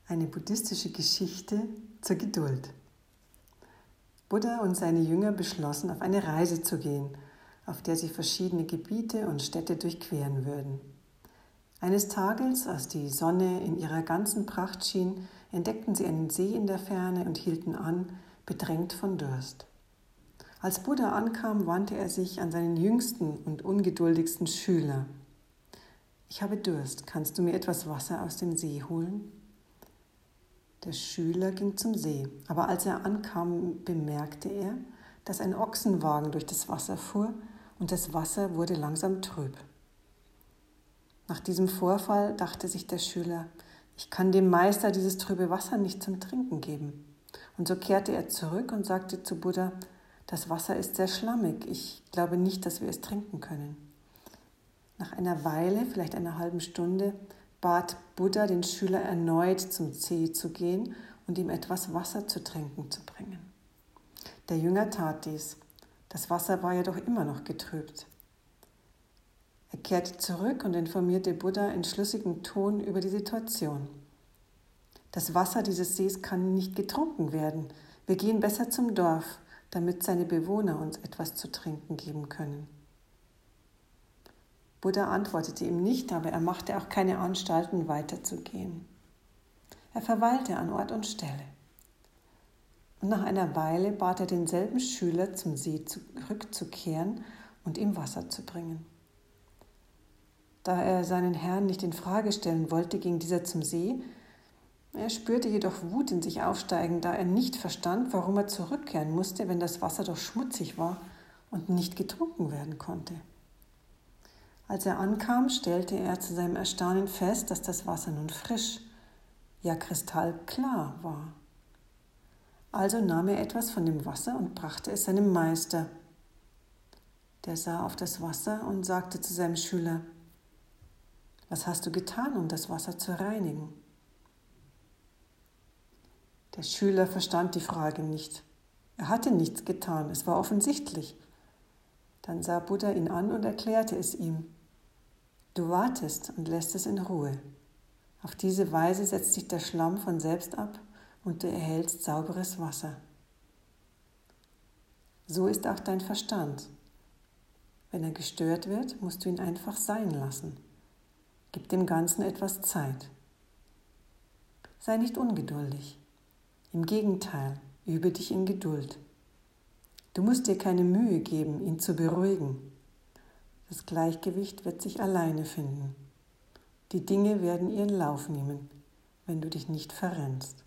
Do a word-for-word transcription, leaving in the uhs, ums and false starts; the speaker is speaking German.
Eine buddhistische Geschichte zur Geduld. Buddha und seine Jünger beschlossen, auf eine Reise zu gehen, auf der sie verschiedene Gebiete und Städte durchqueren würden. Eines Tages, als die Sonne in ihrer ganzen Pracht schien, entdeckten sie einen See in der Ferne und hielten an, bedrängt von Durst. Als Buddha ankam, wandte er sich an seinen jüngsten und ungeduldigsten Schüler. »Ich habe Durst, kannst du mir etwas Wasser aus dem See holen?« Der Schüler ging zum See, aber als er ankam, bemerkte er, dass ein Ochsenwagen durch das Wasser fuhr und das Wasser wurde langsam trüb. Nach diesem Vorfall dachte sich der Schüler, ich kann dem Meister dieses trübe Wasser nicht zum Trinken geben. Und so kehrte er zurück und sagte zu Buddha, das Wasser ist sehr schlammig, ich glaube nicht, dass wir es trinken können. Nach einer Weile, vielleicht einer halben Stunde, bat Buddha den Schüler erneut zum See zu gehen und ihm etwas Wasser zu trinken zu bringen. Der Jünger tat dies. Das Wasser war jedoch immer noch getrübt. Er kehrte zurück und informierte Buddha in schlüssigem Ton über die Situation. Das Wasser dieses Sees kann nicht getrunken werden. Wir gehen besser zum Dorf, damit seine Bewohner uns etwas zu trinken geben können. Buddha antwortete ihm nicht, aber er machte auch keine Anstalten, weiterzugehen. Er verweilte an Ort und Stelle. Und nach einer Weile bat er denselben Schüler, zum See zurückzukehren und ihm Wasser zu bringen. Da er seinen Herrn nicht in Frage stellen wollte, ging dieser zum See. Er spürte jedoch Wut in sich aufsteigen, da er nicht verstand, warum er zurückkehren musste, wenn das Wasser doch schmutzig war und nicht getrunken werden konnte. Als er ankam, stellte er zu seinem Erstaunen fest, dass das Wasser nun frisch, ja kristallklar war. Also nahm er etwas von dem Wasser und brachte es seinem Meister. Der sah auf das Wasser und sagte zu seinem Schüler, was hast du getan, um das Wasser zu reinigen? Der Schüler verstand die Frage nicht. Er hatte nichts getan, es war offensichtlich. Dann sah Buddha ihn an und erklärte es ihm. Du wartest und lässt es in Ruhe. Auf diese Weise setzt sich der Schlamm von selbst ab und du erhältst sauberes Wasser. So ist auch dein Verstand. Wenn er gestört wird, musst du ihn einfach sein lassen. Gib dem Ganzen etwas Zeit. Sei nicht ungeduldig. Im Gegenteil, übe dich in Geduld. Du musst dir keine Mühe geben, ihn zu beruhigen. Das Gleichgewicht wird sich alleine finden. Die Dinge werden ihren Lauf nehmen, wenn du dich nicht verrennst.